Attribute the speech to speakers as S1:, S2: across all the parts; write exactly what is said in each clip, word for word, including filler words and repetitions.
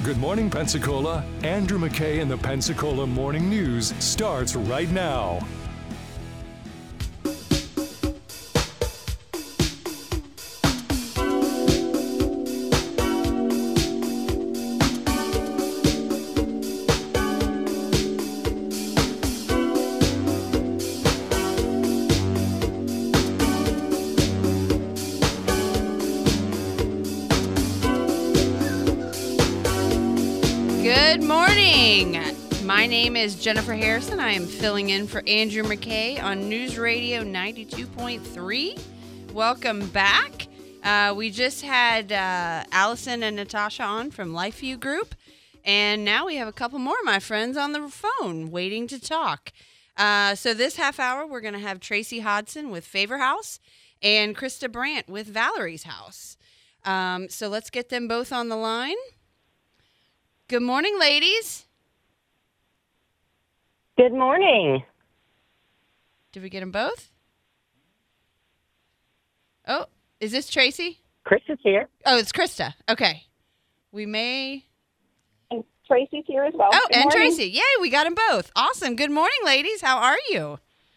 S1: Good morning, Pensacola. Andrew McKay and the Pensacola Morning News starts right now.
S2: Good morning. My name is Jennifer Harrison. I am filling in for Andrew McKay on News Radio ninety-two point three. Welcome back. Uh, we just had uh, Allison and Natasha on from LifeView Group, and now we have a couple more of my friends on the phone waiting to talk. Uh, so this half hour, we're going to have Tracy Hodson with Favor House and Krista Brandt with Valerie's House. Um, so let's get them both on the line. Good morning, ladies.
S3: Good morning.
S2: Did we get them both? Oh, is this Tracy?
S3: Chris is here.
S2: Oh, it's Krista. Okay. We may...
S3: And Tracy's here as well.
S2: Oh,
S3: Good
S2: and
S3: morning.
S2: Tracy. Yay, we got them both. Awesome. Good morning, ladies. How are you?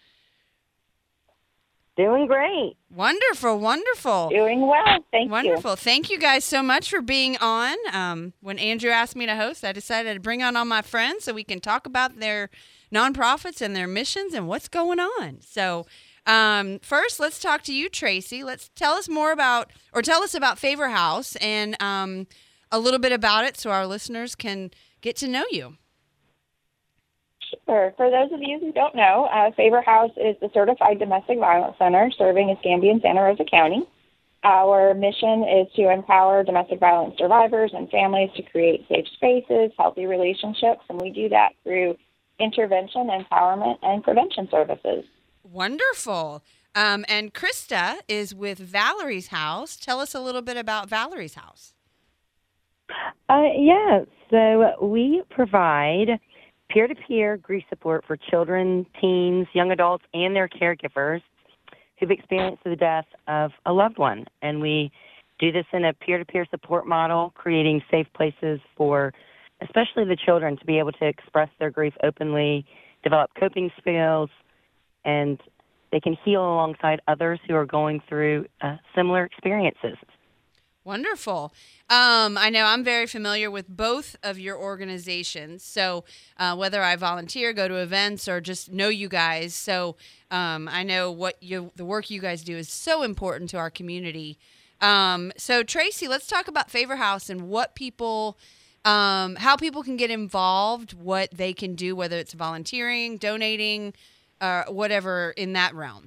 S3: Doing great.
S2: Wonderful, wonderful.
S3: Doing well. Thank
S2: Wonderful.
S3: you.
S2: Thank you guys so much for being on. Um, when Andrew asked me to host, I decided to bring on all my friends so we can talk about their nonprofits and their missions and what's going on. So um, first, let's talk to you, Tracy. Let's tell us more about, or tell us about Favor House and um, a little bit about it so our listeners can get to know you.
S3: Sure. For those of you who don't know, uh, Favor House is the Certified Domestic Violence Center serving Escambia and Santa Rosa County. Our mission is to empower domestic violence survivors and families to create safe spaces, healthy relationships, and we do that through intervention, empowerment, and prevention services.
S2: Wonderful. Um, and Krista is with Valerie's House. Tell us a little bit about Valerie's House.
S4: Uh, yeah, so we provide peer-to-peer grief support for children, teens, young adults, and their caregivers who've experienced the death of a loved one. And we do this in a peer-to-peer support model, creating safe places for especially the children to be able to express their grief openly, develop coping skills, and they can heal alongside others who are going through uh, similar experiences.
S2: Wonderful. Um, I know I'm very familiar with both of your organizations. So uh, whether I volunteer, go to events, or just know you guys, so um, I know what you, the work you guys do is so important to our community. Um, so Tracy, let's talk about Favor House and what people, um, how people can get involved, what they can do, whether it's volunteering, donating, uh, whatever in that realm.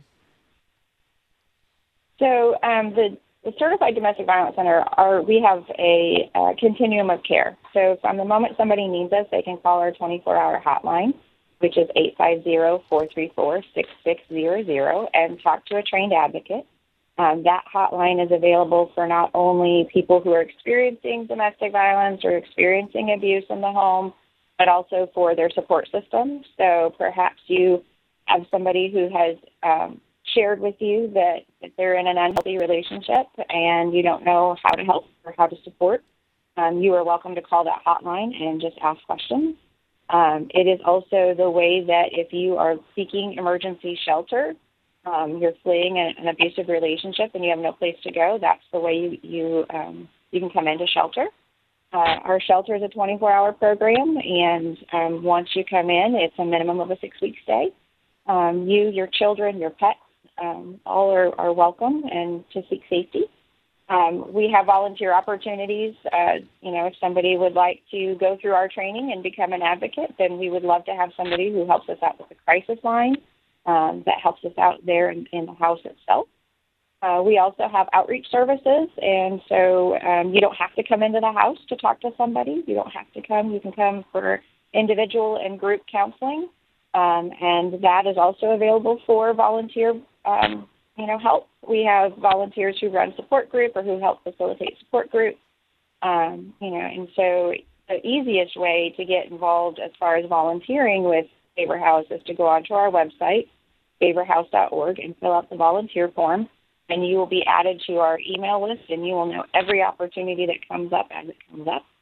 S3: So um, the The Certified Domestic Violence Center, are, we have a uh, continuum of care. So from the moment somebody needs us, they can call our twenty-four hour hotline, which is eight five zero, four three four, six six zero zero, and talk to a trained advocate. Um, that hotline is available for not only people who are experiencing domestic violence or experiencing abuse in the home, but also for their support system. So perhaps you have somebody who has um, shared with you that, that they're in an unhealthy relationship and you don't know how to help or how to support, um, you are welcome to call that hotline and just ask questions. Um, it is also the way that if you are seeking emergency shelter, um, you're fleeing an, an abusive relationship and you have no place to go, that's the way you you, um, you can come into shelter. Uh, our shelter is a twenty-four hour program, and um, once you come in, it's a minimum of a six-week stay. Um, you, your children, your pets, Um, all are, are welcome and to seek safety. Um, we have volunteer opportunities. Uh, you know, if somebody would like to go through our training and become an advocate, then we would love to have somebody who helps us out with the crisis line, um, that helps us out there in, in the house itself. Uh, we also have outreach services, and so um, you don't have to come into the house to talk to somebody. You don't have to come. You can come for individual and group counseling, um, and that is also available for volunteer Um, you know, help. We have volunteers who run support group or who help facilitate support groups. Um, you know, and so the easiest way to get involved as far as volunteering with Favor House is to go onto our website, favor house dot org, and fill out the volunteer form, and you will be added to our email list, and you will know every opportunity that comes up as it comes up.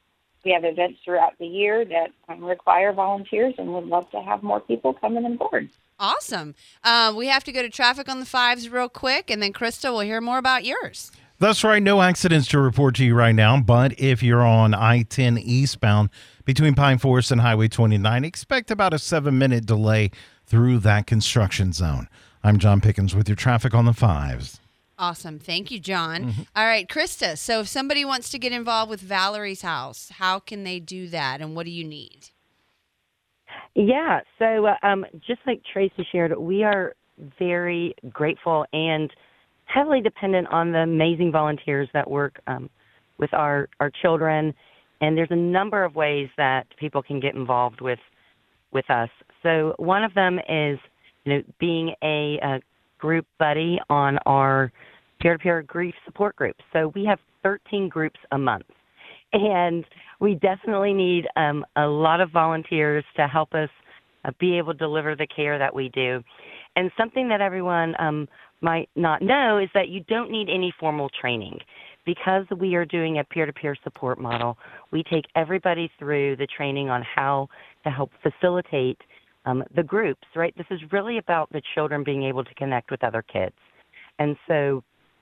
S3: we have events throughout the year that um, require volunteers, and would love to have more people coming on board.
S2: Awesome. Uh, we have to go to Traffic on the Fives real quick, and then Krista will hear more about yours.
S5: That's right. No accidents to report to you right now. But if you're on I ten eastbound between Pine Forest and Highway twenty-nine, expect about a seven-minute delay through that construction zone. I'm John Pickens with your Traffic on the Fives.
S2: Awesome. Thank you, John.
S5: Mm-hmm.
S2: All right, Krista. So if somebody wants to get involved with Valerie's House, how can they do that, and what do you need?
S4: Yeah, so uh, um, just like Tracy shared, we are very grateful and heavily dependent on the amazing volunteers that work um, with our, our children. And there's a number of ways that people can get involved with with us. So one of them is, you know, being a, a group buddy on our peer-to-peer grief support group. So we have thirteen groups a month. And we definitely need um, a lot of volunteers to help us uh, be able to deliver the care that we do. And something that everyone um, might not know is that you don't need any formal training. Because we are doing a peer-to-peer support model, we take everybody through the training on how to help facilitate um, the groups, right? This is really about the children being able to connect with other kids. And so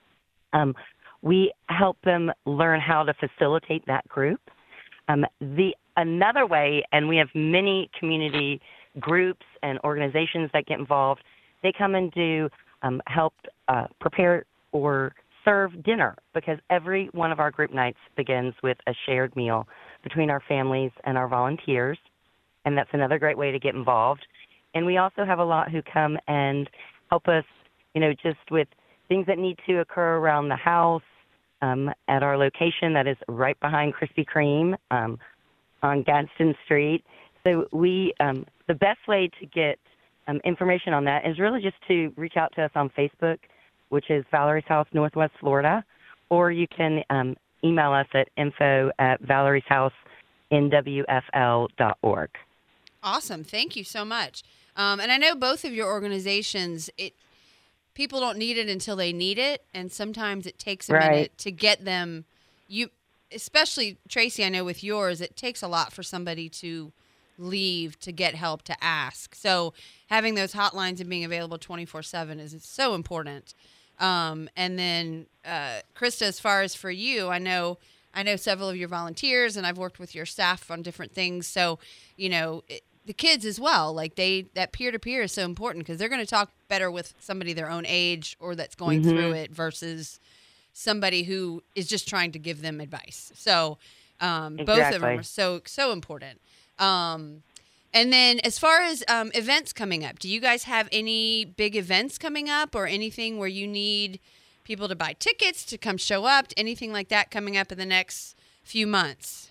S4: um, we help them learn how to facilitate that group. Um, the another way, and we have many community groups and organizations that get involved, they come and do um, help uh, prepare or serve dinner, because every one of our group nights begins with a shared meal between our families and our volunteers, and that's another great way to get involved. And we also have a lot who come and help us, you know, just with things that need to occur around the house, um, at our location that is right behind Krispy Kreme um, on Gadsden Street. So we, um, the best way to get um, information on that is really just to reach out to us on Facebook, which is Valerie's House Northwest Florida, or you can um, email us at info at valeries house n w f l dot org.
S2: Awesome. Thank you so much. Um, and I know both of your organizations, it people don't need it until they need it, and sometimes it takes a
S4: Right.
S2: minute to get them. You, especially Tracy, I know with yours, it takes a lot for somebody to leave to get help, to ask. So having those hotlines and being available twenty-four seven is so important. Um, and then, uh, Krista, as far as for you, I know, I know several of your volunteers, and I've worked with your staff on different things. So, you know, it, the kids as well, like they, that peer-to-peer is so important because they're going to talk better with somebody their own age or that's going
S4: Mm-hmm.
S2: through it versus somebody who is just trying to give them advice. So, um, both of them
S4: Exactly.
S2: are so, so important. Um, And then as far as um, events coming up, do you guys have any big events coming up or anything where you need people to buy tickets to come show up, anything like that coming up in the next few months?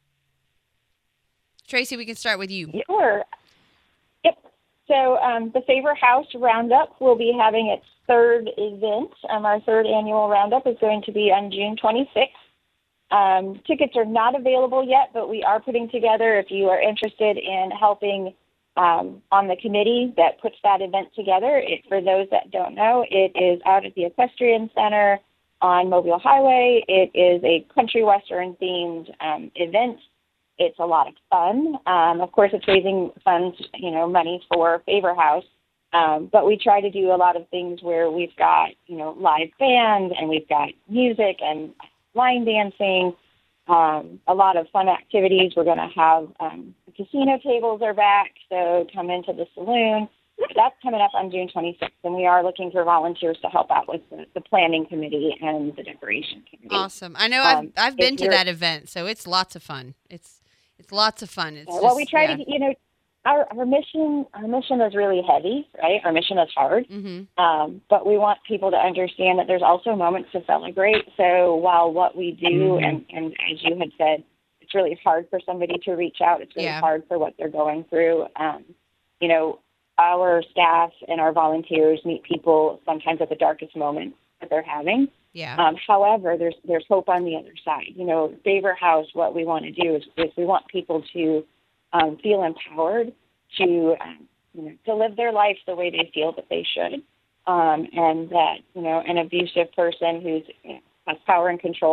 S2: Tracy, we can start with you.
S3: Sure. Yep. So um, the Favor House Roundup will be having its third event. Um, our third annual Roundup is going to be on June twenty-sixth. Um, tickets are not available yet, but we are putting together, if you are interested in helping um, on the committee that puts that event together. It, for those that don't know, it is out at the Equestrian Center on Mobile Highway. It is a country western themed um, event. It's a lot of fun. Um, of course, it's raising funds, you know, money for Favor House. Um, but we try to do a lot of things where we've got, you know, live band and we've got music and line dancing, um, a lot of fun activities. We're going to have um, the casino tables are back, so come into the saloon. That's coming up on June twenty-sixth, and we are looking for volunteers to help out with the, the planning committee and the decoration committee.
S2: Awesome. I know I've,
S3: Um,
S2: I've been
S3: if
S2: to
S3: you're-
S2: that event, so it's lots of fun. It's it's lots of fun. It's
S3: well,
S2: just,
S3: we try
S2: yeah.
S3: to, you know, our, our mission, our mission is really heavy, right? Our mission is hard.
S2: Mm-hmm.
S3: Um, but we want people to understand that there's also moments to celebrate. So while what we do,
S4: Mhm.
S3: and, and as you had said, it's really hard for somebody to reach out. It's really
S2: Yeah.
S3: hard for what they're going through. Um, you know, our staff and our volunteers meet people sometimes at the darkest moments that they're having.
S2: Yeah.
S3: Um, however, there's there's hope on the other side. You know, Favor House, what we want to do is, is we want people to um, feel empowered to um, you know, to live their life the way they feel that they should, um, and that, you know, an abusive person who's, you know, has power and control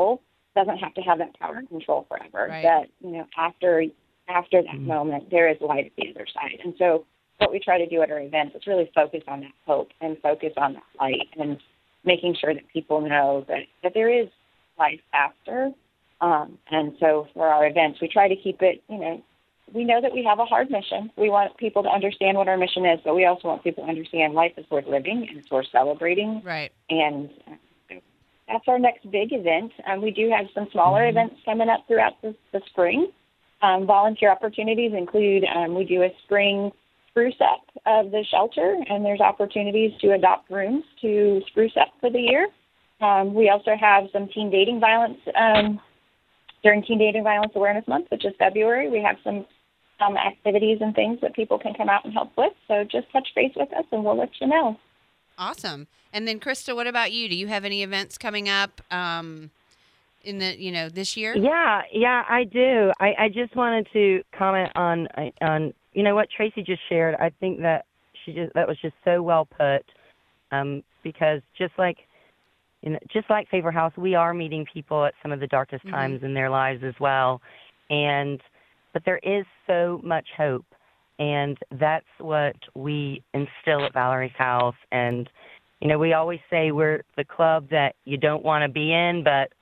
S3: doesn't have to have that power and control forever.
S2: Right.
S3: That, you know, after after that
S5: Mm-hmm.
S3: moment, there is light at the other side. And so what we try to do at our events is really focus on that hope and focus on that light and making sure that people know that, that there is life after. Um, and so for our events, we try to keep it, you know, we know that we have a hard mission. We want people to understand what our mission is, but we also want people to understand life is worth living and it's worth celebrating.
S2: Right.
S3: And uh, that's our next big event. Um, we do have some smaller
S5: Mm-hmm.
S3: events coming up throughout the, the spring. Um, volunteer opportunities include um, we do a spring spruce up of the shelter, and there's opportunities to adopt rooms to spruce up for the year. Um, we also have some teen dating violence um, during Teen Dating Violence Awareness Month, which is February. We have some um, activities and things that people can come out and help with. So just touch base with us, and we'll let you know.
S2: Awesome. And then, Krista, what about you? Do you have any events coming up um, in the, you know, this year?
S4: Yeah, yeah, I do. I, I just wanted to comment on on you know what Tracy just shared. I think that she just that was just so well put, um, because just like you know, just like Favor House, we are meeting people at some of the darkest
S2: Mm-hmm.
S4: times in their lives as well, and but there is so much hope, and that's what we instill at Valerie's House. And you know, we always say we're the club that you don't want to be in, but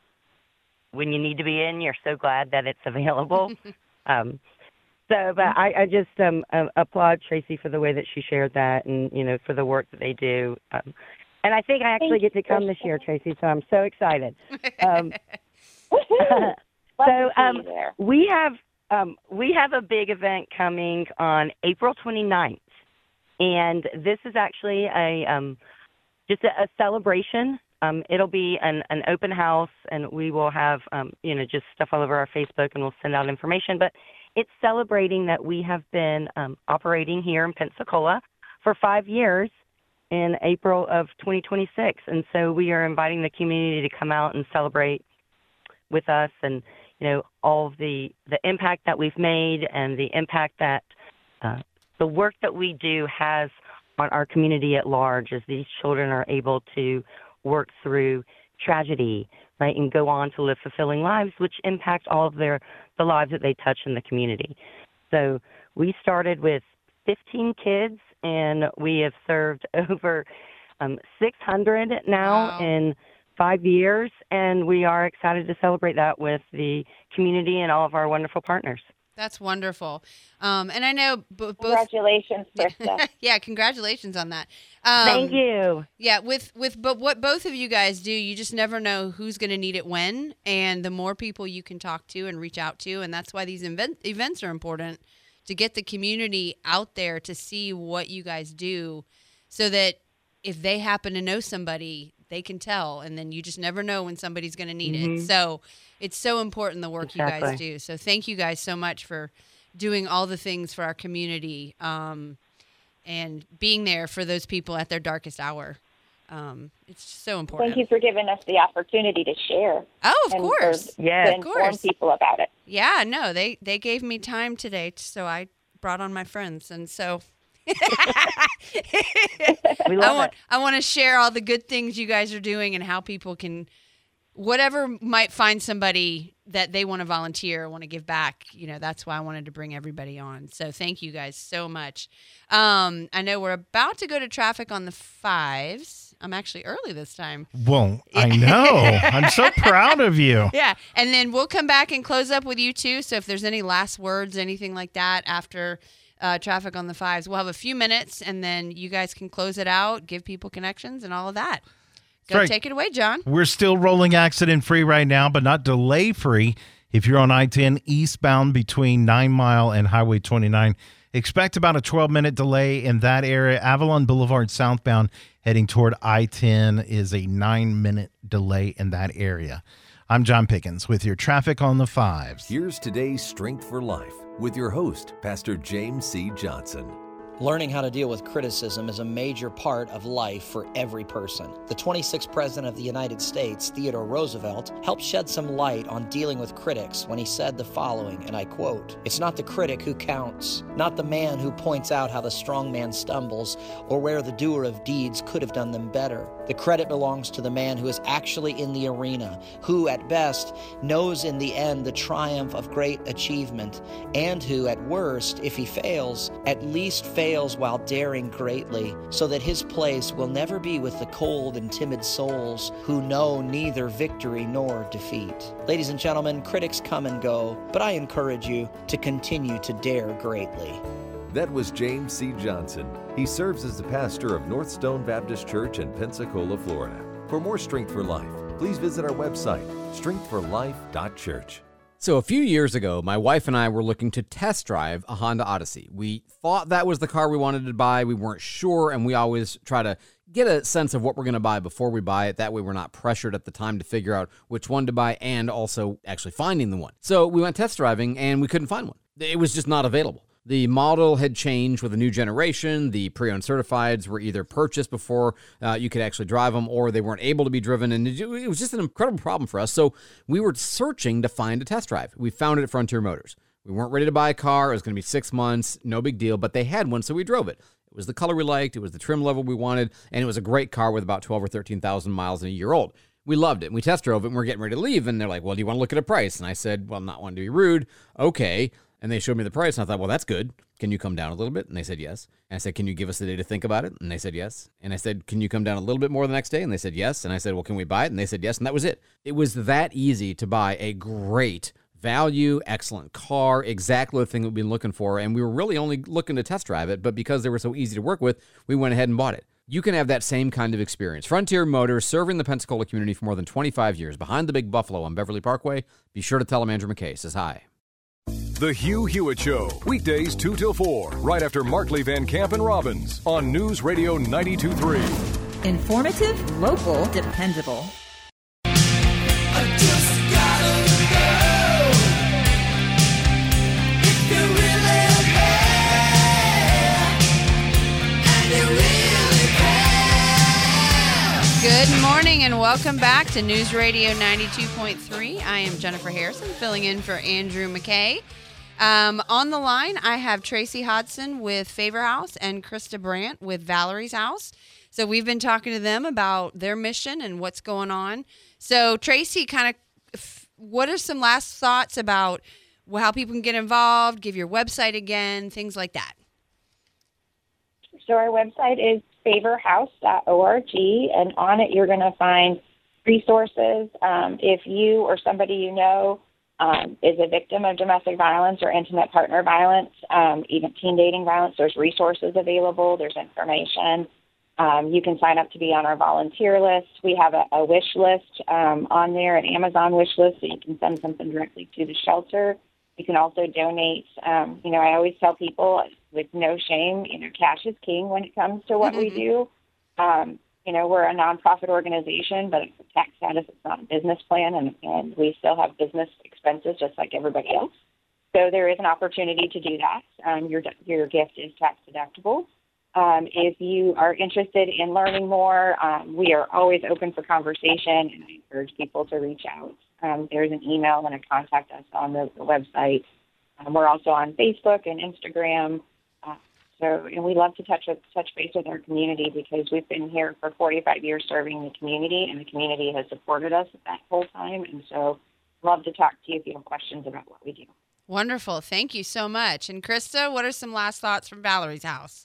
S4: when you need to be in, you're so glad that it's available. um, so, but I, I just um, uh, applaud Tracy for the way that she shared that, and you know, for the work that they do. Um, and I think I actually
S3: Thank
S4: get to
S3: you,
S4: come this year, Tracy. So I'm so excited. Um,
S3: Woohoo! Love
S4: so
S3: to see
S4: um,
S3: you there.
S4: we have um, we have a big event coming on April twenty-ninth, and this is actually a um, just a, a celebration. Um, it'll be an, an open house, and we will have um, you know just stuff all over our Facebook, and we'll send out information. But it's celebrating that we have been um, operating here in Pensacola for five years in April of twenty twenty-six, and so we are inviting the community to come out and celebrate with us, and you know all of the the impact that we've made and the impact that uh, the work that we do has on our community at large, as these children are able to work through tragedy, right, and go on to live fulfilling lives, which impact all of their the lives that they touch in the community. So we started with fifteen kids, and we have served over um, six hundred now
S2: Wow.
S4: in five years, and we are excited to celebrate that with the community and all of our wonderful partners.
S2: That's wonderful. Um, and I know b- both.
S3: Congratulations, Krista.
S2: Yeah, congratulations on that. Um,
S4: Thank you.
S2: Yeah, with with but what both of you guys do, you just never know who's going to need it when, and the more people you can talk to and reach out to, and that's why these event, events are important, to get the community out there to see what you guys do, so that if they happen to know somebody, they can tell, and then you just never know when somebody's going to need it. So it's so important, the work you guys
S4: Exactly.
S2: do. So thank you guys so much for doing all the things for our community, um, and being there for those people at their darkest hour. Um, it's so important.
S3: Thank you for giving us the opportunity to share.
S2: Oh, of
S3: and
S2: course.
S3: For,
S4: Yes,
S3: to
S4: of
S3: inform
S2: course.
S3: people about it.
S2: Yeah, no, they, they gave me time today, so I brought on my friends. And so
S4: We
S2: I
S4: love
S2: want
S4: it.
S2: I want to share all the good things you guys are doing and how people can, whatever might find somebody that they want to volunteer or want to give back. You know, that's why I wanted to bring everybody on. So thank you guys so much. Um, I know we're about to go to traffic on the fives. I'm actually early this time.
S5: Well, I know. I'm so proud of you.
S2: Yeah, and then we'll come back and close up with you too. So if there's any last words, anything like that after uh, traffic on the fives, we'll have a few minutes, and then you guys can close it out, give people connections, and all of that. Go
S5: right.
S2: take it away, John.
S5: We're still rolling accident free right now, but not delay free. If you're on I ten eastbound between Nine Mile and Highway twenty-nine, expect about a twelve minute delay in that area. Avalon Boulevard southbound heading toward I ten is a nine minute delay in that area. I'm John Pickens with your traffic on the fives.
S6: Here's today's Strength for Life with your host, Pastor James C. Johnson.
S7: Learning how to deal with criticism is a major part of life for every person. The twenty-sixth President of the United States, Theodore Roosevelt, helped shed some light on dealing with critics when he said the following, and I quote, "It's not the critic who counts, not the man who points out how the strong man stumbles or where the doer of deeds could have done them better, The credit belongs to the man who is actually in the arena, who at best knows in the end the triumph of great achievement, and who at worst, if he fails, at least fails while daring greatly, so that his place will never be with the cold and timid souls who know neither victory nor defeat. Ladies and gentlemen, critics come and go, but I encourage you to continue to dare greatly.
S6: That was James C. Johnson. He serves as the pastor of North Stone Baptist Church in Pensacola, Florida. For more Strength for Life, please visit our website, strength for life dot church.
S8: So a few years ago, my wife and I were looking to test drive a Honda Odyssey. We thought that was the car we wanted to buy. We weren't sure, and we always try to get a sense of what we're going to buy before we buy it. That way we're not pressured at the time to figure out which one to buy and also actually finding the one. So we went test driving, and we couldn't find one. It was just not available. The model had changed with a new generation. The pre-owned certifieds were either purchased before uh, you could actually drive them, or they weren't able to be driven, and it, it was just an incredible problem for us. So we were searching to find a test drive. We found it at Frontier Motors. We weren't ready to buy a car. It was going to be six months, no big deal, but they had one, so we drove it. It was the color we liked, it was the trim level we wanted, and it was a great car with about twelve or thirteen thousand miles and a year old. We loved it, and we test drove it, and we we're getting ready to leave, and they're like, well, do you want to look at a price? And I said, well, I'm not wanting to be rude. Okay. And they showed me the price, and I thought, well, that's good. Can you come down a little bit? And they said yes. And I said, can you give us a day to think about it? And they said yes. And I said, can you come down a little bit more the next day? And they said yes. And I said, well, can we buy it? And they said yes, and that was it. It was that easy to buy a great value, excellent car, exactly the thing that we've been looking for, and we were really only looking to test drive it, but because they were so easy to work with, we went ahead and bought it. You can have that same kind of experience. Frontier Motors, serving the Pensacola community for more than twenty-five years, behind the Big Buffalo on Beverly Parkway. Be sure to tell them Andrew McKay says hi.
S1: The Hugh Hewitt Show, weekdays two till four, right after Markley, Van Camp, and Robbins on News Radio ninety-two point three.
S9: Informative, local, dependable.
S10: I just gotta know if you really care, and you really care.
S2: Good morning and welcome back to News Radio ninety-two point three. I am Jennifer Harrison, filling in for Andrew McKay. Um, on the line, I have Tracy Hodson with Favor House and Krista Brandt with Valerie's House. So we've been talking to them about their mission and what's going on. So Tracy, kind of, what are some last thoughts about how people can get involved, give your website again, things like that?
S3: So our website is favor house dot org, and on it you're going to find resources. Um, if you or somebody you know um, is a victim of domestic violence or intimate partner violence, um, even teen dating violence, there's resources available. There's information. Um, you can sign up to be on our volunteer list. We have a, a wish list um, on there, an Amazon wish list, so you can send something directly to the shelter. You can also donate. Um, you know, I always tell people with no shame, you know, cash is king when it comes to what mm-hmm. we do. Um, you know, we're a nonprofit organization, but it's a tax status. It's not a business plan, and, and we still have business expenses just like everybody else. So there is an opportunity to do that. Um, your your gift is tax deductible. Um, if you are interested in learning more, um, we are always open for conversation, and I encourage people to reach out. Um, there's an email and a contact us on the, the website. Um, we're also on Facebook and Instagram. Uh, so, and we love to touch with, touch base with our community because we've been here for forty-five years serving the community, and the community has supported us that whole time. And so, love to talk to you if you have questions about what we do.
S2: Wonderful. Thank you so much. And Krista, what are some last thoughts from Valerie's House?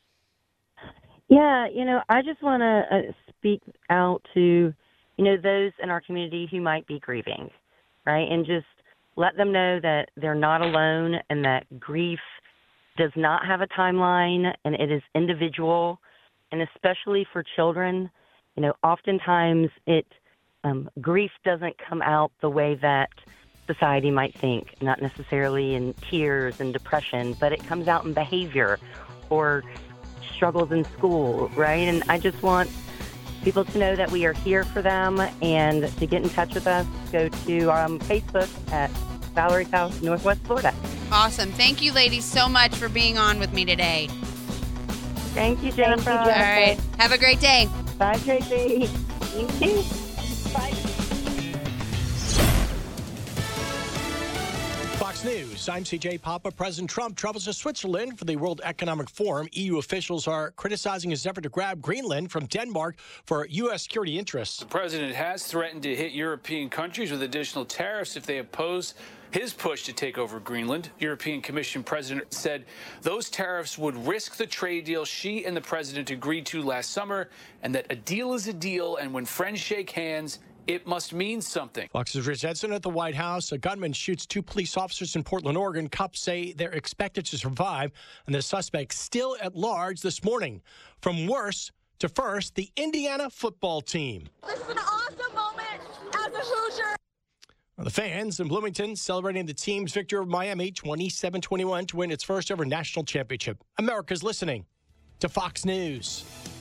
S4: Yeah, you know, I just want to uh, speak out to, you know, those in our community who might be grieving, right? And just let them know that they're not alone and that grief does not have a timeline and it is individual. And especially for children, you know, oftentimes it um, grief doesn't come out the way that society might think, not necessarily in tears and depression, but it comes out in behavior or struggles in school, right? And I just want people to know that we are here for them, and to get in touch with us, go to um, Facebook at Valerie's House, Northwest Florida.
S2: Awesome. Thank you, ladies, so much for being on with me today.
S4: Thank you, Jennifer.
S3: Thank you, Jennifer.
S2: All right. Have a great day.
S4: Bye, Tracy.
S3: You too. Bye.
S11: Fox News, I'm C J Papa. President Trump travels to Switzerland for the World Economic Forum. E U officials are criticizing his effort to grab Greenland from Denmark for U S security interests.
S12: The president has threatened to hit European countries with additional tariffs if they oppose his push to take over Greenland. European Commission President said those tariffs would risk the trade deal she and the president agreed to last summer, and that a deal is a deal, and when friends shake hands, it must mean something.
S11: Fox's Rich Edson at the White House. A gunman shoots two police officers in Portland, Oregon. Cops say they're expected to survive, and the suspect still at large this morning. From worse to first, the Indiana football team.
S13: This is an awesome moment as a Hoosier.
S11: The fans in Bloomington celebrating the team's victory over Miami twenty-seven twenty-one to win its first ever national championship. America's listening to Fox News.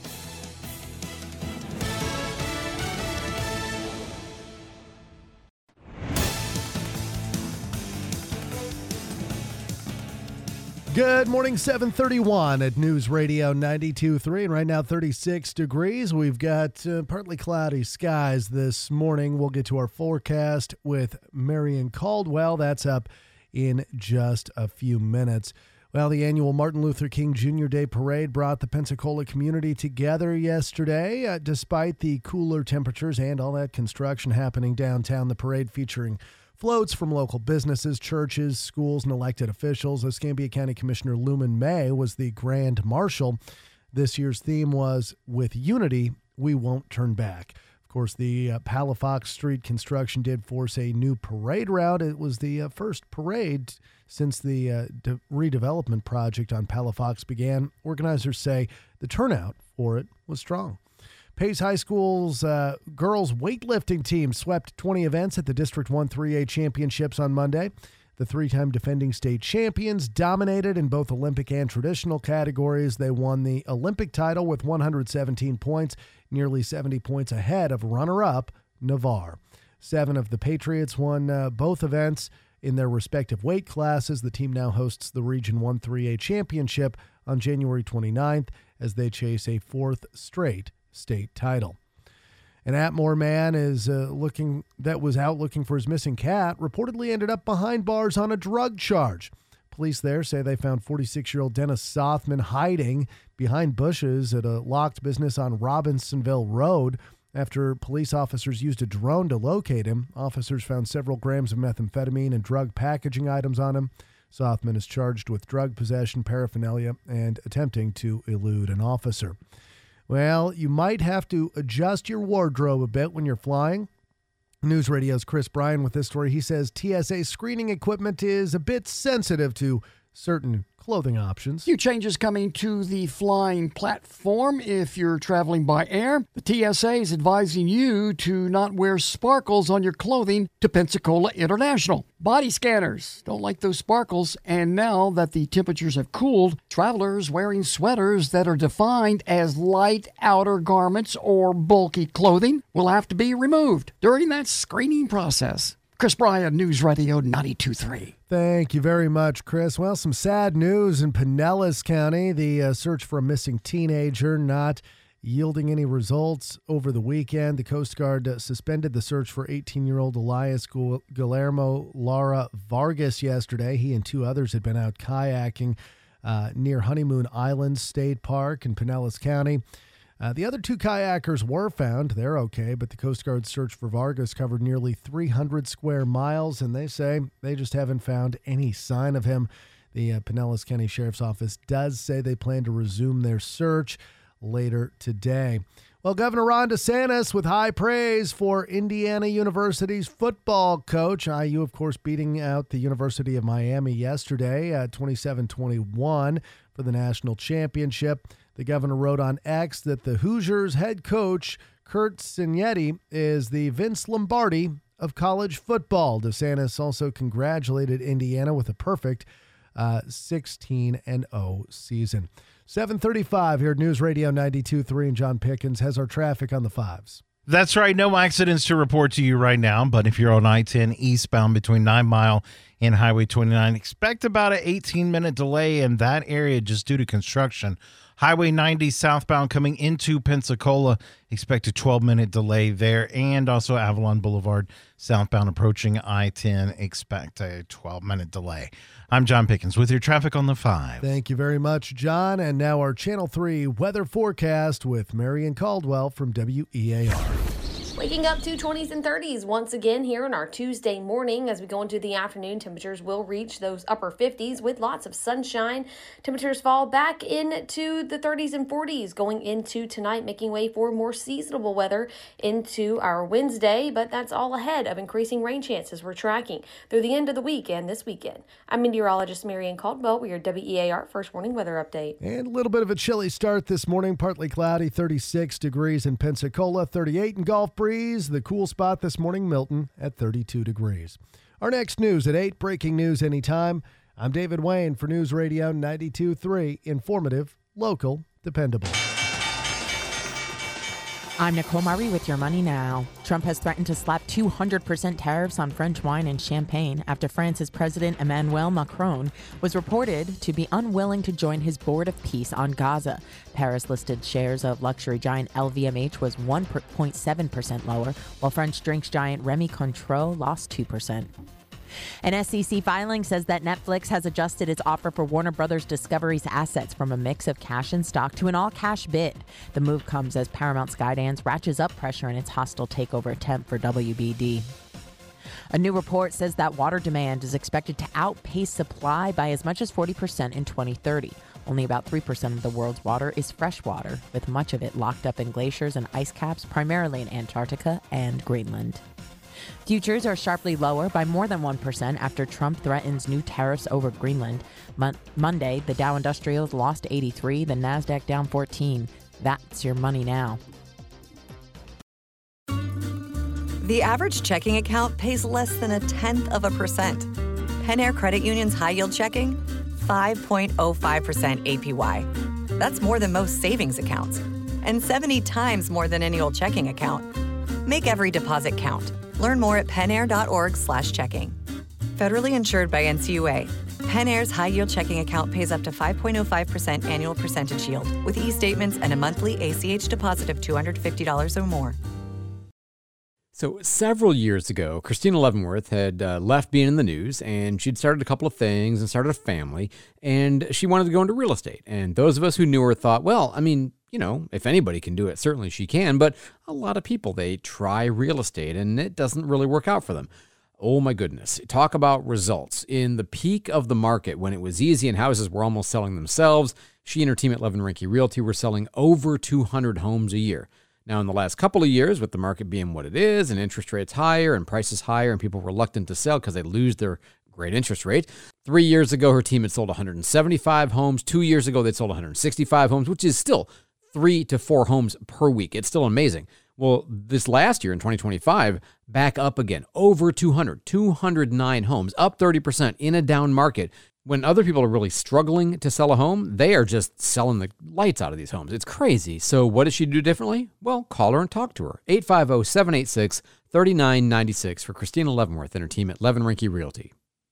S14: Good morning, seven thirty-one at News Radio ninety-two point three, and right now thirty-six degrees. We've got uh, partly cloudy skies this morning. We'll get to our forecast with Marion Caldwell. That's up in just a few minutes. Well, the annual Martin Luther King Junior Day Parade brought the Pensacola community together yesterday. Uh, despite the cooler temperatures and all that construction happening downtown, the parade featuring floats from local businesses, churches, schools, and elected officials. Escambia County Commissioner Luman May was the Grand Marshal. This year's theme was, "With Unity, We Won't Turn Back." Of course, the uh, Palafox Street construction did force a new parade route. It was the uh, first parade since the uh, de- redevelopment project on Palafox began. Organizers say the turnout for it was strong. Pace High School's uh, girls weightlifting team swept twenty events at the District one three A Championships on Monday. The three-time defending state champions dominated in both Olympic and traditional categories. They won the Olympic title with one hundred seventeen points, nearly seventy points ahead of runner-up Navarre. Seven of the Patriots won uh, both events in their respective weight classes. The team now hosts the Region one three A Championship on January twenty-ninth as they chase a fourth straight state title. An Atmore man is uh, looking that was out looking for his missing cat reportedly ended up behind bars on a drug charge. Police there say they found forty-six-year-old Dennis Sothman hiding behind bushes at a locked business on Robinsonville Road. After police officers used a drone to locate him, officers found several grams of methamphetamine and drug packaging items on him. Sothman is charged with drug possession, paraphernalia, and attempting to elude an officer. Well, you might have to adjust your wardrobe a bit when you're flying. News Radio's Chris Bryan with this story. He says T S A screening equipment is a bit sensitive to certain clothing options.
S15: Few changes coming to the flying platform if you're traveling by air. The T S A is advising you to not wear sparkles on your clothing to Pensacola International. Body scanners don't like those sparkles, and now that the temperatures have cooled, travelers wearing sweaters that are defined as light outer garments or bulky clothing will have to be removed during that screening process. Chris Bryan, News Radio ninety-two point three.
S14: Thank you very much, Chris. Well, some sad news in Pinellas County. The uh, search for a missing teenager not yielding any results over the weekend. The Coast Guard uh, suspended the search for eighteen-year-old Elias Gu- Guillermo Lara Vargas yesterday. He and two others had been out kayaking uh, near Honeymoon Island State Park in Pinellas County. Uh, the other two kayakers were found. They're okay, but the Coast Guard search for Vargas covered nearly three hundred square miles, and they say they just haven't found any sign of him. The uh, Pinellas County Sheriff's Office does say they plan to resume their search later today. Well, Governor Ron DeSantis with high praise for Indiana University's football coach. I U, of course, beating out the University of Miami yesterday at twenty-seven twenty-one for the national championship. The governor wrote on X that the Hoosiers head coach, Curt Cignetti, is the Vince Lombardi of college football. DeSantis also congratulated Indiana with a perfect uh, sixteen and oh season. seven thirty-five here at News Radio ninety-two point three, and John Pickens has our traffic on the fives.
S5: That's right. No accidents to report to you right now, but if you're on I ten eastbound between Nine Mile in Highway twenty-nine. Expect about an eighteen minute delay in that area just due to construction. Highway ninety southbound coming into Pensacola, expect a twelve minute delay there. And also Avalon Boulevard southbound approaching I ten, expect a twelve minute delay. I'm John Pickens with your traffic on the five.
S14: Thank you very much, John. And now our Channel three weather forecast with Marion Caldwell from W E A R.
S16: Waking up to twenties and thirties once again here on our Tuesday morning. As we go into the afternoon, temperatures will reach those upper fifties with lots of sunshine. Temperatures fall back into the thirties and forties going into tonight, making way for more seasonable weather into our Wednesday. But that's all ahead of increasing rain chances we're tracking through the end of the week and this weekend. I'm meteorologist Marian Caldwell with your W E A R First Warning Weather Update.
S14: And a little bit of a chilly start this morning. Partly cloudy, thirty-six degrees in Pensacola, thirty-eight in Gulf Breeze. The cool spot this morning, Milton, at thirty-two degrees. Our next news at eight, breaking news anytime. I'm David Wayne for News Radio ninety-two point three, informative, local, dependable.
S17: I'm Nicole Murray with your Money Now. Trump has threatened to slap two hundred percent tariffs on French wine and champagne after France's President Emmanuel Macron was reported to be unwilling to join his board of peace on Gaza. Paris-listed shares of luxury giant L V M H was one point seven percent lower, while French drinks giant Rémy Cointreau lost two percent. An S E C filing says that Netflix has adjusted its offer for Warner Brothers Discovery's assets from a mix of cash and stock to an all-cash bid. The move comes as Paramount Skydance ratchets up pressure in its hostile takeover attempt for W B D. A new report says that water demand is expected to outpace supply by as much as forty percent in twenty thirty. Only about three percent of the world's water is fresh water, with much of it locked up in glaciers and ice caps, primarily in Antarctica and Greenland. Futures are sharply lower by more than one percent after Trump threatens new tariffs over Greenland. Mon- Monday, the Dow Industrials lost eighty-three, the NASDAQ down fourteen. That's your Money Now.
S18: The average checking account pays less than a tenth of a percent. Penn Air Credit Union's high-yield checking, five point oh five percent A P Y. That's more than most savings accounts, and seventy times more than any old checking account. Make every deposit count. Learn more at pennair.org slash checking. Federally insured by N C U A. Penn Air's high-yield checking account pays up to five point oh five percent annual percentage yield with e-statements and a monthly A C H deposit of two hundred fifty dollars or more.
S8: So several years ago, Christina Leavenworth had uh, left being in the news, and she'd started a couple of things and started a family, and she wanted to go into real estate. And those of us who knew her thought, well, I mean, you know, if anybody can do it, certainly she can. But a lot of people, they try real estate, and it doesn't really work out for them. Oh, my goodness. Talk about results. In the peak of the market, when it was easy and houses were almost selling themselves, she and her team at Levin Rinke Realty were selling over two hundred homes a year. Now, in the last couple of years, with the market being what it is and interest rates higher and prices higher and people reluctant to sell because they lose their great interest rate, three years ago, her team had sold one hundred seventy-five homes. Two years ago, they'd sold one hundred sixty-five homes, which is still three to four homes per week. It's still amazing. Well, this last year in twenty twenty-five, back up again, over two hundred, two hundred nine homes, up thirty percent in a down market. When other people are really struggling to sell a home, they are just selling the lights out of these homes. It's crazy. So what does she do differently? Well, call her and talk to her. eight five zero, seven eight six, three nine nine six for Christina Leavenworth and her team at Levin Rinke Realty.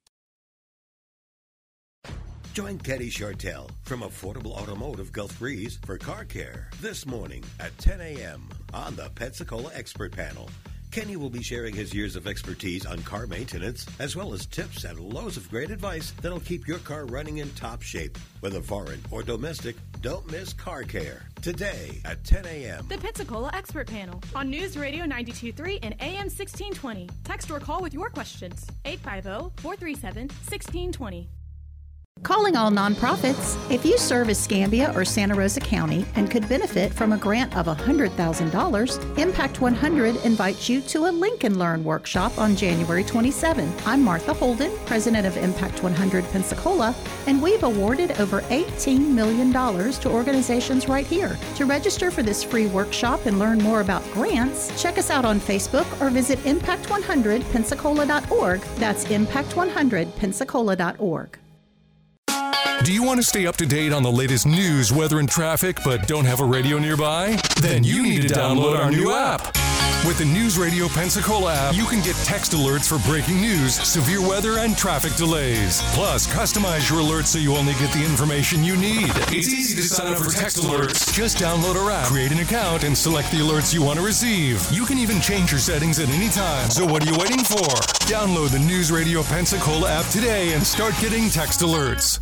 S19: Join Kenny Chartel from Affordable Automotive Gulf Breeze for car care this morning at ten a.m. on the Pensacola Expert Panel. Kenny will be sharing his years of expertise on car maintenance, as well as tips and loads of great advice that'll keep your car running in top shape. Whether foreign or domestic, don't miss car care today at ten a.m.
S20: The Pensacola Expert Panel on News Radio ninety-two point three and A M sixteen twenty. Text or call with your questions. eight five zero, four three seven, one six two zero.
S21: Calling all nonprofits. If you serve Escambia or Santa Rosa County and could benefit from a grant of one hundred thousand dollars, Impact one hundred invites you to a Lincoln Learn workshop on January twenty-seventh. I'm Martha Holden, president of Impact one hundred Pensacola, and we've awarded over eighteen million dollars to organizations right here. To register for this free workshop and learn more about grants, check us out on Facebook or visit impact one hundred pensacola dot org. That's impact one hundred pensacola dot org.
S1: Do you want to stay up to date on the latest news, weather, and traffic, but don't have a radio nearby? Then you need to download our new app. With the News Radio Pensacola app, you can get text alerts for breaking news, severe weather, and traffic delays. Plus, customize your alerts so you only get the information you need. It's easy to sign up for text alerts. Just download our app, create an account, and select the alerts you want to receive. You can even change your settings at any time. So what are you waiting for? Download the News Radio Pensacola app today and start getting text alerts.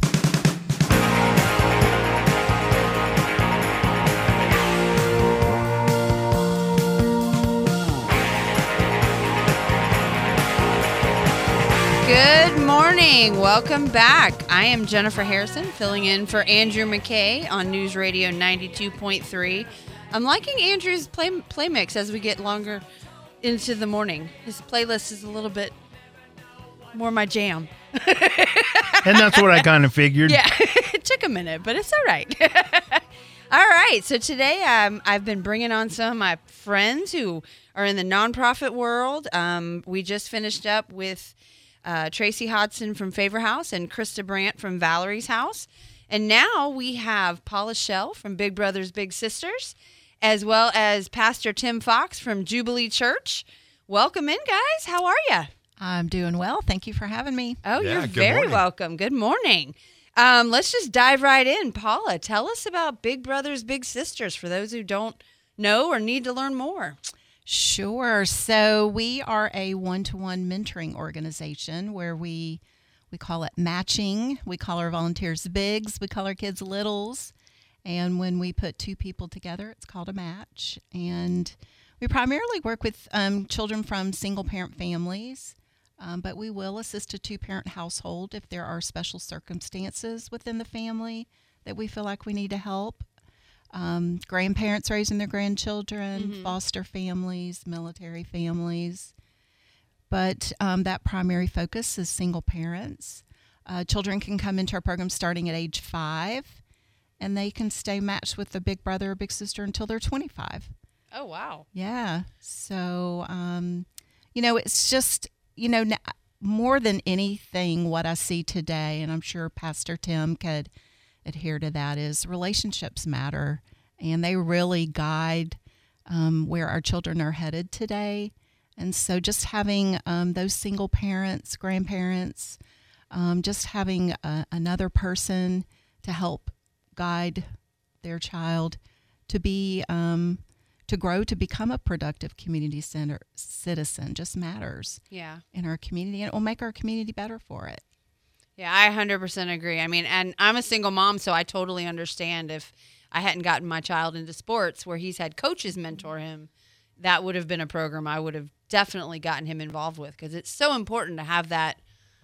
S2: Good morning. Welcome back. I am Jennifer Harrison, filling in for Andrew McKay on News Radio ninety-two point three. I'm liking Andrew's play, play mix as we get longer into the morning. His playlist is a little bit more my jam.
S5: And that's what I kind of figured.
S2: Yeah, it took a minute, but it's all right. All right, so today um, I've been bringing on some of my friends who are in the nonprofit world. Um, we just finished up with Uh, Tracy Hodson from Favor House and Krista Brandt from Valerie's House. And now we have Paula Schell from Big Brothers Big Sisters, as well as Pastor Tim Fox from Jubilee Church. Welcome in, guys. How are you?
S7: I'm doing well. Thank you for having me.
S2: Oh, yeah, you're very morning. welcome. Good morning. Um, let's just dive right in. Paula, tell us about Big Brothers Big Sisters for those who don't know or need to learn more.
S7: Sure. So we are a one-to-one mentoring organization where we we call it matching. We call our volunteers bigs. We call our kids littles. And when we put two people together, it's called a match. And we primarily work with um, children from single-parent families, um, but we will assist a two-parent household if there are special circumstances within the family that we feel like we need to help. Um, grandparents raising their grandchildren, mm-hmm. foster families, military families. But um, that primary focus is single parents. Uh, children can come into our program starting at age five, and they can stay matched with a big brother or big sister until they're twenty-five.
S2: Oh, wow.
S7: Yeah. So, um, you know, it's just, you know, more than anything, what I see today, and I'm sure Pastor Tim could adhere to that, is relationships matter, and they really guide um, where our children are headed today. And so just having um, those single parents, grandparents, um, just having a, another person to help guide their child to be um, to grow to become a productive community center citizen just matters.
S2: Yeah.
S7: In our community, and it will make our community better for it.
S2: Yeah, I one hundred percent agree. I mean, and I'm a single mom, so I totally understand if I hadn't gotten my child into sports where he's had coaches mentor him, that would have been a program I would have definitely gotten him involved with, because it's so important to have that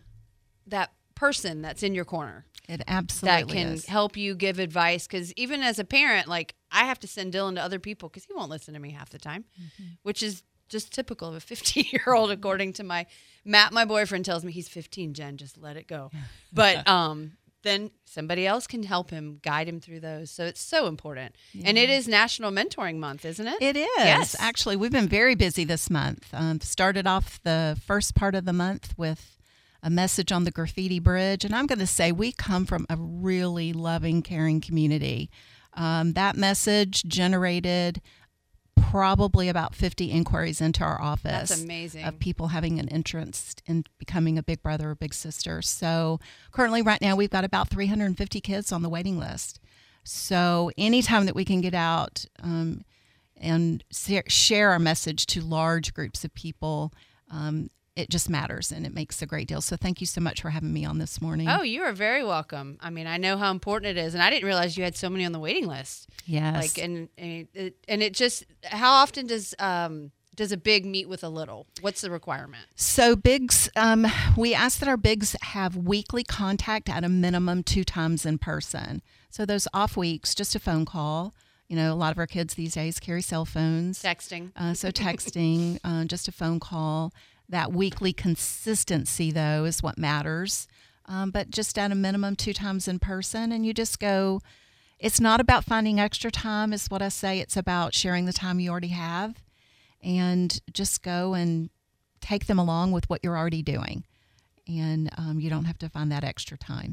S2: that person that's in your corner.
S7: It absolutely
S2: That can
S7: is.
S2: help you give advice, because even as a parent, like, I have to send Dylan to other people because he won't listen to me half the time, mm-hmm. which is just typical of a fifteen-year-old, according to my Matt, my boyfriend tells me he's fifteen, Jen, just let it go. But um, then somebody else can help him, guide him through those. So it's so important. Yeah. And it is National Mentoring Month, isn't it?
S7: It is.
S2: Yes.
S7: Actually, we've been very busy this month. Um, started off the first part of the month with a message on the graffiti bridge. And I'm going to say we come from a really loving, caring community. Um, that message generated probably about fifty inquiries into our office.
S2: That's amazing.
S7: Of people having an interest in becoming a big brother or big sister. So currently right now we've got about three hundred fifty kids on the waiting list. So anytime that we can get out um, and share our message to large groups of people, um, it just matters, and it makes a great deal. So thank you so much for having me on this morning.
S2: Oh, you are very welcome. I mean, I know how important it is, and I didn't realize you had so many on the waiting list.
S7: Yes.
S2: Like, and and it, and it just, how often does um does a big meet with a little? What's the requirement?
S7: So bigs, um, we ask that our bigs have weekly contact at a minimum two times in person. So those off weeks, just a phone call. You know, a lot of our kids these days carry cell phones.
S2: Texting.
S7: Uh, so texting, uh, just a phone call. That weekly consistency, though, is what matters. Um, but just at a minimum two times in person. And you just go, it's not about finding extra time is what I say. It's about sharing the time you already have. And just go and take them along with what you're already doing. And um, you don't have to find that extra time.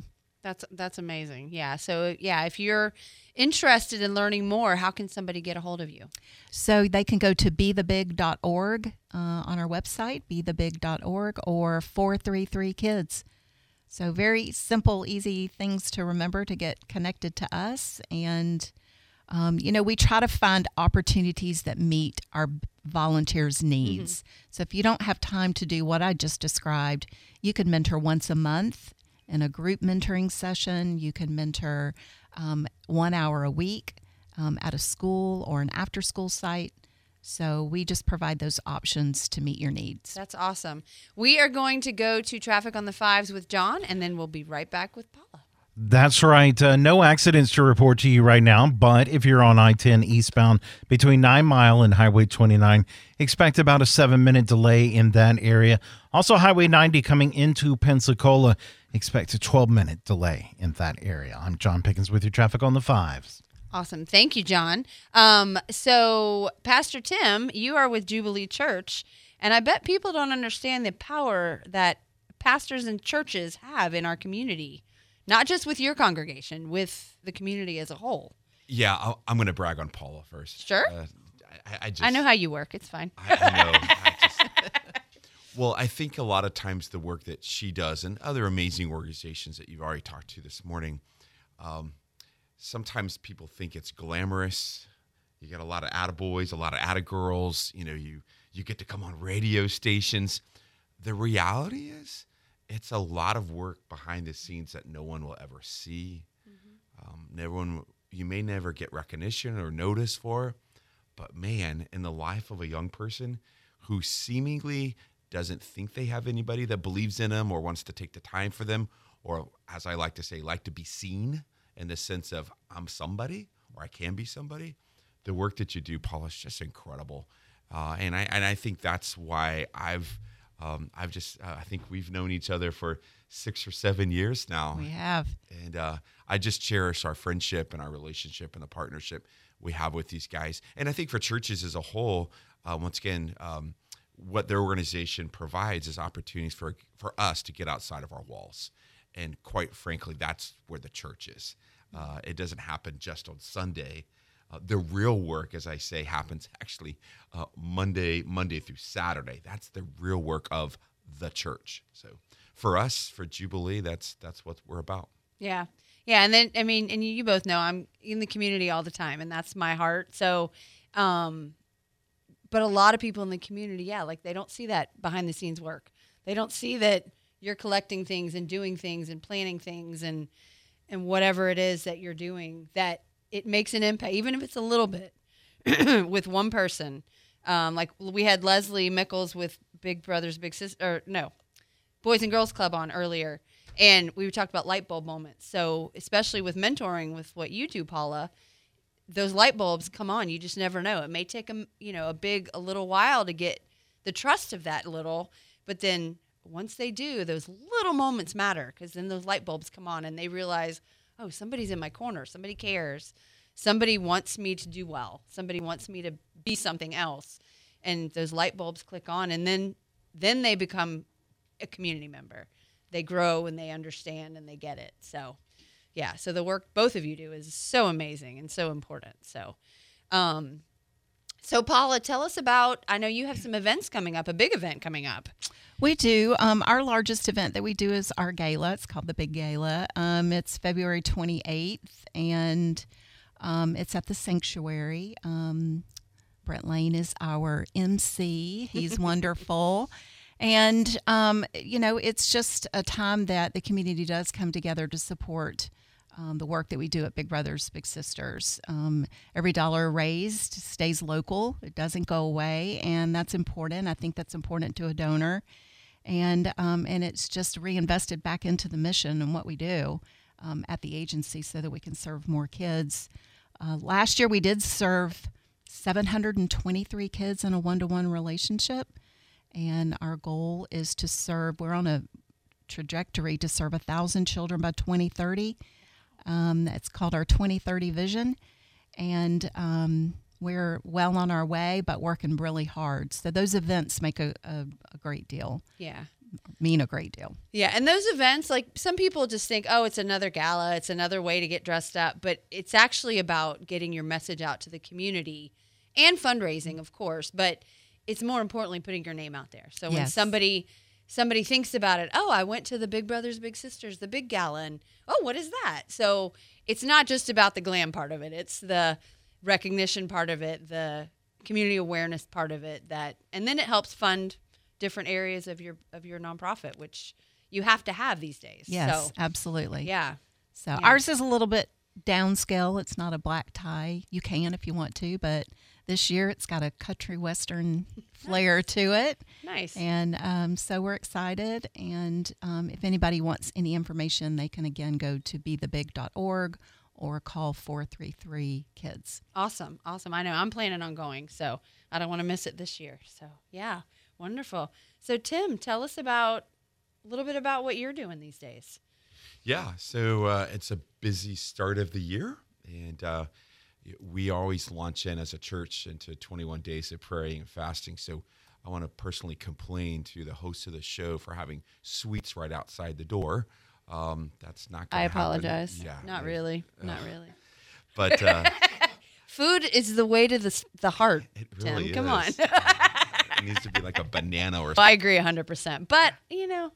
S2: That's that's amazing. Yeah. So yeah, if you're interested in learning more, how can somebody get a hold of you?
S7: So they can go to be the big dot org uh, on our website, be the big dot org, or four three three kids. So very simple, easy things to remember to get connected to us. And, um, you know, we try to find opportunities that meet our volunteers' needs. Mm-hmm. So if you don't have time to do what I just described, you could mentor once a month in a group mentoring session. You can mentor um, one hour a week um, at a school or an after-school site. So we just provide those options to meet your needs.
S2: That's awesome. We are going to go to Traffic on the Fives with John, and then we'll be right back with Paula.
S5: That's right. Uh, no accidents to report to you right now, but if you're on I ten eastbound between Nine Mile and Highway twenty-nine, expect about a seven-minute delay in that area. Also, Highway ninety coming into Pensacola, expect a twelve-minute delay in that area. I'm John Pickens with your Traffic on the Fives.
S2: Awesome. Thank you, John. Um, so, Pastor Tim, you are with Jubilee Church, and I bet people don't understand the power that pastors and churches have in our community. Not just with your congregation, with the community as a whole.
S6: Yeah, I'll, I'm going to brag on Paula first.
S2: Sure.
S6: Uh, I, I, just,
S2: I know how you work. It's fine.
S6: I, I know. I just, well, I think a lot of times the work that she does and other amazing organizations that you've already talked to this morning, um, sometimes people think it's glamorous. You get a lot of attaboys, a lot of attagirls. You know, you you get to come on radio stations. The reality is, it's a lot of work behind the scenes that no one will ever see. Mm-hmm. Um, no one, you may never get recognition or notice for, but man, in the life of a young person who seemingly doesn't think they have anybody that believes in them or wants to take the time for them, or as I like to say, like to be seen in the sense of I'm somebody or I can be somebody. The work that you do, Paul, is just incredible. Uh, and I and I think that's why I've Um, I've just, uh, I think we've known each other for six or seven years now.
S7: We have.
S6: And uh, I just cherish our friendship and our relationship and the partnership we have with these guys. And I think for churches as a whole, uh, once again, um, what their organization provides is opportunities for, for us to get outside of our walls. And quite frankly, that's where the church is. Uh, it doesn't happen just on Sunday. Uh, the real work, as I say, happens actually uh, Monday, Monday through Saturday. That's the real work of the church. So for us, for Jubilee, that's that's what we're about.
S2: Yeah. Yeah. And then, I mean, and you both know I'm in the community all the time, and that's my heart. So, um, but a lot of people in the community, yeah, like they don't see that behind the scenes work. They don't see that you're collecting things and doing things and planning things and, and whatever it is that you're doing, that it makes an impact, even if it's a little bit, with one person. Um, like we had Leslie Mickles with Big Brothers Big Sister, or no, Boys and Girls Club on earlier, and we talked about light bulb moments. So especially with mentoring, with what you do, Paula, those light bulbs come on. You just never know. It may take a you know a big a little while to get the trust of that little, but then once they do, those little moments matter, because then those light bulbs come on and they realize, oh, somebody's in my corner. Somebody cares. Somebody wants me to do well. Somebody wants me to be something else. And those light bulbs click on, and then then they become a community member. They grow and they understand and they get it. So, yeah. So the work both of you do is so amazing and so important. So, um, so Paula, tell us about, I know you have some events coming up, a big event coming up.
S7: We do. Um, our largest event that we do is our gala. It's called the Big Gala. Um, it's February twenty-eighth, and um, it's at the Sanctuary. Um, Brent Lane is our M C. He's wonderful. And, um, you know, it's just a time that the community does come together to support Um, the work that we do at Big Brothers Big Sisters. Um, every dollar raised stays local. It doesn't go away, and that's important. I think that's important to a donor. And um, and it's just reinvested back into the mission and what we do um, at the agency so that we can serve more kids. Uh, last year we did serve seven hundred twenty-three kids in a one-to-one relationship, and our goal is to serve, we're on a trajectory to serve one thousand children by twenty thirty. Um, it's called our twenty thirty vision, and um, we're well on our way, but working really hard. So those events make a, a, a great deal.
S2: Yeah.
S7: mean a great deal.
S2: Yeah, and those events, like some people just think, oh, it's another gala, it's another way to get dressed up, but it's actually about getting your message out to the community and fundraising, of course, but it's more importantly putting your name out there. So when
S7: Yes.
S2: somebody somebody thinks about it, oh, I went to the Big Brothers Big Sisters, the big gala, and oh, what is that? So it's not just about the glam part of it. It's the recognition part of it, the community awareness part of it, that and then it helps fund different areas of your of your nonprofit, which you have to have these days.
S7: Yes,
S2: So,
S7: absolutely.
S2: yeah.
S7: So
S2: Yeah.
S7: ours is a little bit downscale. It's not a black tie. You can if you want to, but this year it's got a country western flair to it.
S2: Nice.
S7: And um, so we're excited. And um, if anybody wants any information, they can again go to be the big dot org or call four three three kids.
S2: Awesome. Awesome. I know I'm planning on going, so I don't want to miss it this year. So, yeah, wonderful. So, Tim, tell us about a little bit about what you're doing these days.
S6: Yeah, so uh, it's a busy start of the year, and uh, we always launch in as a church into twenty-one days of praying and fasting. So I want to personally complain to the host of the show for having sweets right outside the door. Um, that's not
S2: I
S6: going to happen.
S2: apologize.
S6: Yeah,
S2: Not
S6: I-
S2: really. Not
S6: ugh.
S2: really.
S6: But uh,
S2: Food is the way to the s- the heart.
S6: it really
S2: Tim, come
S6: is.
S2: on.
S6: It needs to be like a banana or
S2: I
S6: something.
S2: agree one hundred percent. But, you know,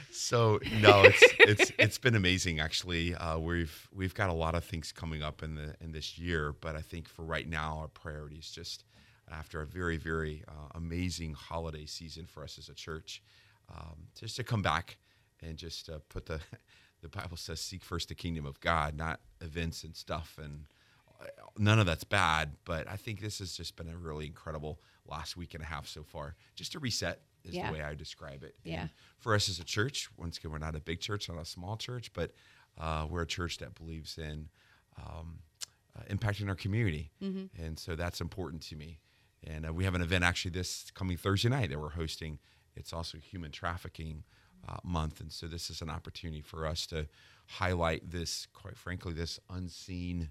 S6: So no, it's it's it's been amazing actually. Uh, we've we've got a lot of things coming up in the in this year, but I think for right now our priority is just after a very very uh, amazing holiday season for us as a church, um, just to come back and just uh, put the the Bible says seek first the kingdom of God, not events and stuff, and none of that's bad. But I think this has just been a really incredible last week and a half so far. Just a reset is
S2: Yeah.
S6: the way I describe it.
S2: Yeah.
S6: And for us as a church, once again, we're not a big church, not a small church, but uh, we're a church that believes in um, uh, impacting our community.
S2: Mhm.
S6: And so that's important to me. And uh, we have an event actually this coming Thursday night that we're hosting. It's also Human Trafficking uh, Month. And so this is an opportunity for us to highlight this, quite frankly, this unseen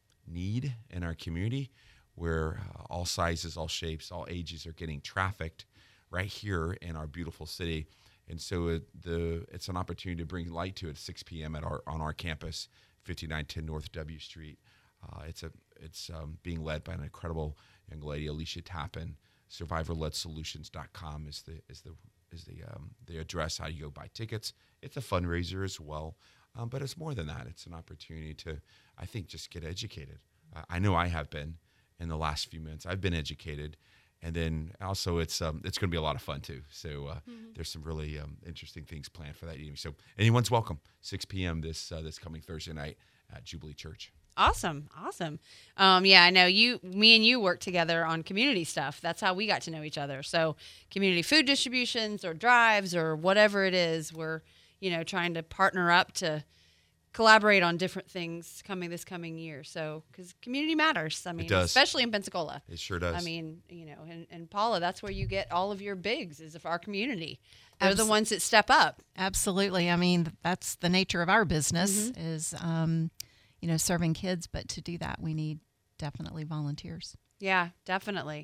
S6: need in our community where uh, all sizes, all shapes, all ages are getting trafficked right here in our beautiful city. And so it, the it's an opportunity to bring light to it at six p.m. at our on our campus, fifty-nine ten North W Street. Uh, it's a it's um, being led by an incredible young lady, Alicia Tappan. survivor led solutions dot com is the is the is the um, the address how you go buy tickets. It's a fundraiser as well, um, but it's more than that. It's an opportunity to, I think, just get educated. Uh, I know I have been in the last few minutes. I've been educated. And then also it's um, it's going to be a lot of fun too. So uh,
S2: Mm-hmm.
S6: there's some really um, interesting things planned for that evening. So anyone's welcome. six p.m. this uh, this coming Thursday night at Jubilee Church.
S2: Awesome. Awesome. Um, yeah, I know you, me and you work together on community stuff. That's how we got to know each other. So community food distributions or drives or whatever it is, we're, you know, trying to partner up to collaborate on different things coming this coming year. So, because community matters. I mean,
S6: does.
S2: especially in Pensacola.
S6: It sure does.
S2: I mean, you know, and, and Paula, that's where you get all of your bigs is of our community. They're the
S7: Abs-
S2: ones that step up.
S7: Absolutely. I mean, that's the nature of our business
S2: Mm-hmm.
S7: is, um, you know, serving kids. But to do that, we need definitely volunteers.
S2: Yeah, definitely.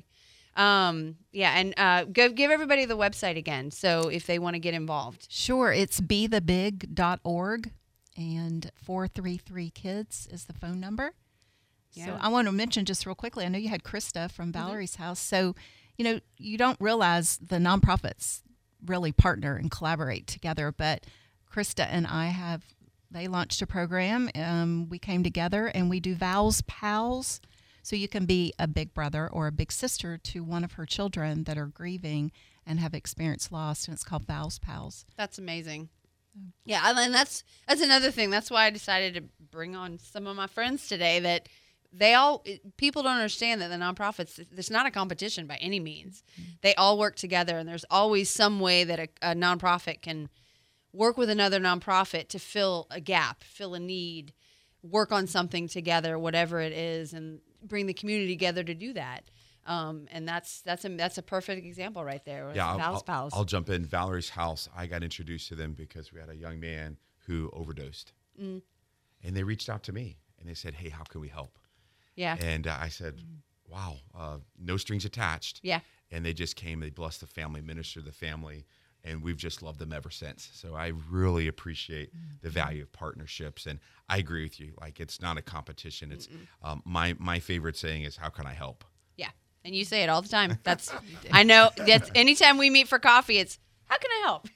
S2: Um, yeah, and uh, go, give everybody the website again. So if they want to get involved.
S7: Sure. It's be the big dot org and four three three kids is the phone number. So
S2: Yeah.
S7: I want to mention just real quickly, I know you had Krista from Valerie's house. So, you know, you don't realize the nonprofits really partner and collaborate together, but Krista and I have, they launched a program. Um, we came together and we do Val's Pals. So you can be a big brother or a big sister to one of her children that are grieving and have experienced loss, and it's called Val's Pals.
S2: That's amazing. Yeah, and that's that's another thing. That's why I decided to bring on some of my friends today. That they all people don't understand that the nonprofits. It's not a competition by any means. They all work together, and there's always some way that a, a nonprofit can work with another nonprofit to fill a gap, fill a need, work on something together, whatever it is, and bring the community together to do that. Um, and that's that's a that's a perfect example right there.
S6: Yeah, I'll,
S2: Val's
S6: I'll,
S2: Pals.
S6: I'll jump in. Valerie's house, I got introduced to them because we had a young man who overdosed.
S2: Mm.
S6: And they reached out to me and they said, hey, how can we help?
S2: Yeah.
S6: And uh, I said, wow, uh, no strings attached.
S2: Yeah.
S6: And they just came, they blessed the family, ministered to the family, and we've just loved them ever since. So I really appreciate the value of partnerships, and I agree with you. Like, it's not a competition. It's um, my my favorite saying is, "How can I help?"
S2: Yeah, and you say it all the time. That's I know. That's anytime we meet for coffee, it's how can I help?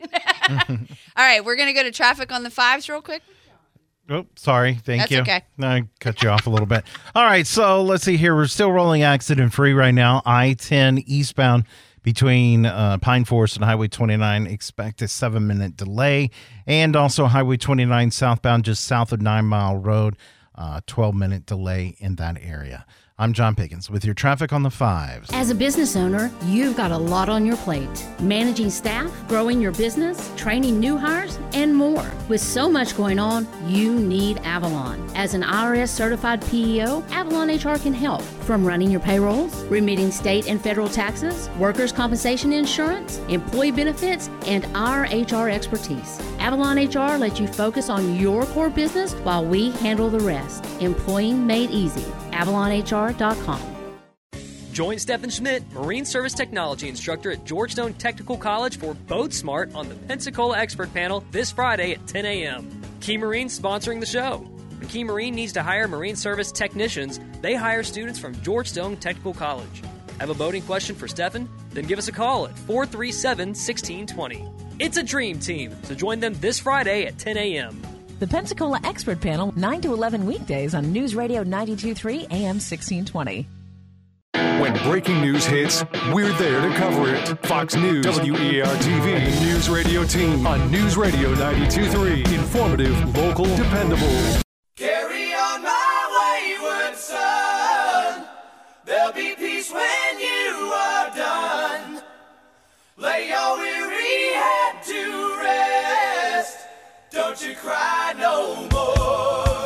S2: All right, we're gonna go to traffic on the fives real quick.
S5: Oh, sorry. Thank
S2: That's
S5: you.
S2: okay.
S5: I cut you off a little bit. All right, so let's see here. We're still rolling accident free right now. I ten eastbound between uh, Pine Forest and Highway twenty-nine. Expect a seven minute delay. And also Highway twenty-nine southbound just south of Nine Mile Road. Uh, twelve minute delay in that area. I'm John Pickens with your traffic on the fives.
S9: As a business owner, you've got a lot on your plate. Managing staff, growing your business, training new hires, and more. With so much going on, you need Avalon. As an I R S certified P E O, Avalon H R can help. From running your payrolls, remitting state and federal taxes, workers' compensation insurance, employee benefits, and our H R expertise. Avalon H R lets you focus on your core business while we handle the rest. Employing made easy. Avalon H R dot com.
S22: Join Stephen Schmidt, Marine Service Technology Instructor at Georgetown Technical College for Boat Smart on the Pensacola Expert Panel this Friday at ten a.m. Key Marine sponsoring the show. When Key Marine needs to hire Marine Service technicians, they hire students from Georgetown Technical College. Have a boating question for Stephen? Then give us a call at four three seven, one six two zero. It's a dream team, so join them this Friday at ten a.m.
S23: The Pensacola Expert Panel, nine to eleven weekdays on News Radio ninety-two point three A M sixteen twenty.
S1: When breaking news hits, we're there to cover it. Fox News, W E A R T V, and the News Radio team on News Radio ninety-two point three. Informative, local, dependable.
S10: Carry on my wayward son. There'll be peace when you are done. Lay your weary head to rest. Don't you cry no more.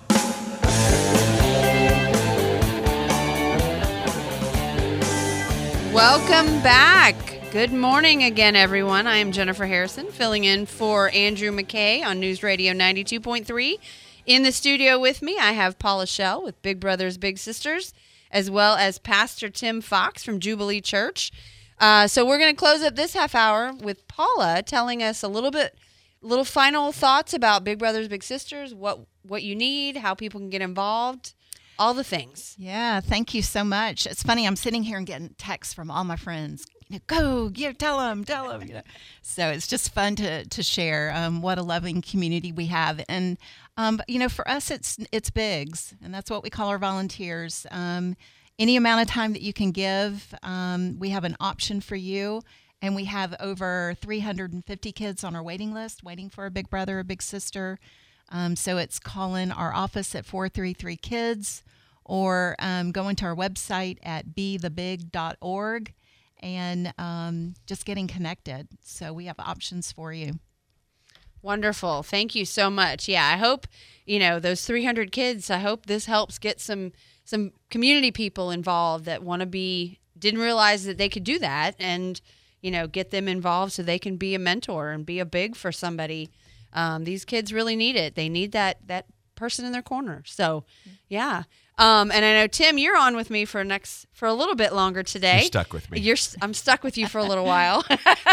S2: Welcome back. Good morning again, everyone. I am Jennifer Harrison, filling in for Andrew McKay on News Radio ninety-two point three. In the studio with me, I have Paula Shell with Big Brothers Big Sisters, as well as Pastor Tim Fox from Jubilee Church. Uh, so we're going to close up this half hour with Paula telling us a little bit, little final thoughts about Big Brothers Big Sisters, what what you need, how people can get involved. All the things.
S7: Yeah, thank you so much. It's funny, I'm sitting here and getting texts from all my friends. You know, go, you tell them, tell them. You know. So it's just fun to to share um, what a loving community we have. And, um, you know, for us, it's it's bigs, and that's what we call our volunteers. Um, any amount of time that you can give, um, we have an option for you. And we have over three hundred fifty kids on our waiting list, waiting for a big brother or big sister. Um, so it's calling our office at four three three kids or um, going to our website at be the big dot org and um, just getting connected. So we have options for you.
S2: Wonderful. Thank you so much. Yeah, I hope, you know, those three hundred kids, I hope this helps get some some community people involved that want to be, didn't realize that they could do that, and, you know, get them involved so they can be a mentor and be a big for somebody. Um, these kids really need it. They need that that person in their corner. So, yeah. Um, and I know, Tim, you're on with me for next for a little bit longer today.
S6: You're stuck with me.
S2: You're I'm stuck with you for a little while.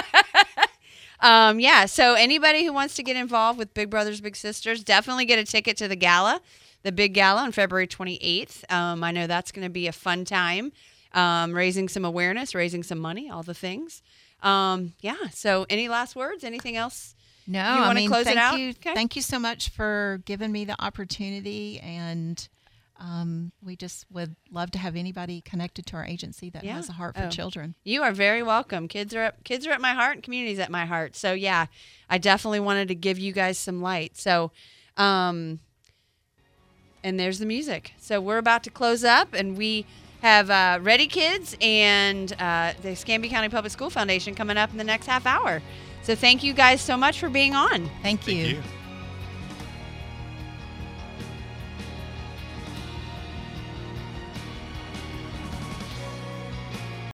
S2: um, yeah. So anybody who wants to get involved with Big Brothers Big Sisters, definitely get a ticket to the gala, the big gala on February twenty-eighth. Um, I know that's going to be a fun time, um, raising some awareness, raising some money, all the things. Um, yeah. So any last words? Anything else?
S7: No,
S2: you
S7: I mean,
S2: close
S7: thank
S2: it out?
S7: you,
S2: Okay.
S7: thank you so much for giving me the opportunity, and um, we just would love to have anybody connected to our agency that
S2: Yeah.
S7: has a heart for
S2: Oh.
S7: children.
S2: You are very welcome. Kids are at, kids are at my heart, and community's at my heart. So yeah, I definitely wanted to give you guys some light. So, um, and there's the music. So we're about to close up, and we have uh, Ready Kids and uh, the Escambia County Public School Foundation coming up in the next half hour. So thank you guys so much for being on.
S7: Thank you.
S6: Thank you.